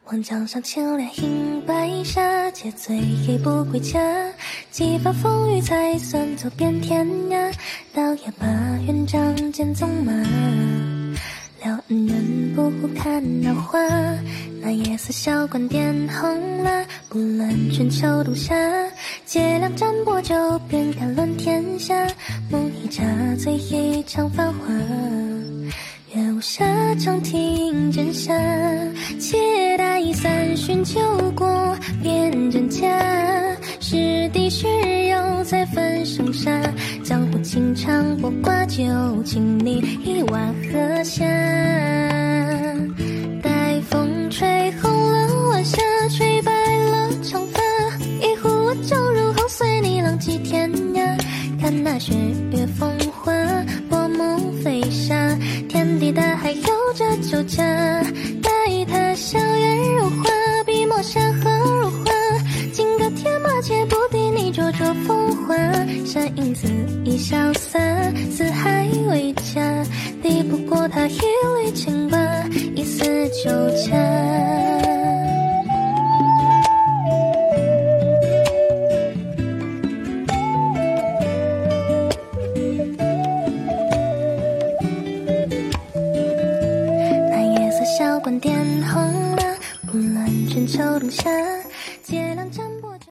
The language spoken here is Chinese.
望江上千帘映白纱，借醉意不归家。几番风雨才算走遍天涯，到夜把元璋见纵马。撩恩人不看桃花，那夜色小馆点红蜡。不论春秋冬夏，借两盏薄酒，便敢论天下。梦一茶，醉一场繁华。月无暇，长亭枕下，且待三巡酒过辨真假。是敌是友，再分生杀。江湖情长波挂酒，请你一碗喝下。待风吹红了晚霞，吹白了长发。一壶酒入喉，随你浪迹天涯。看那雪月风华，薄暮飞沙。天地大海有着酒家，待他笑颜如花，笔墨山河如画。金戈铁马皆不敌你灼灼风华。山影恣意潇洒，四海为家，敌不过他一缕情疤，一丝酒家。小馆点红蜡，不论春秋冬夏。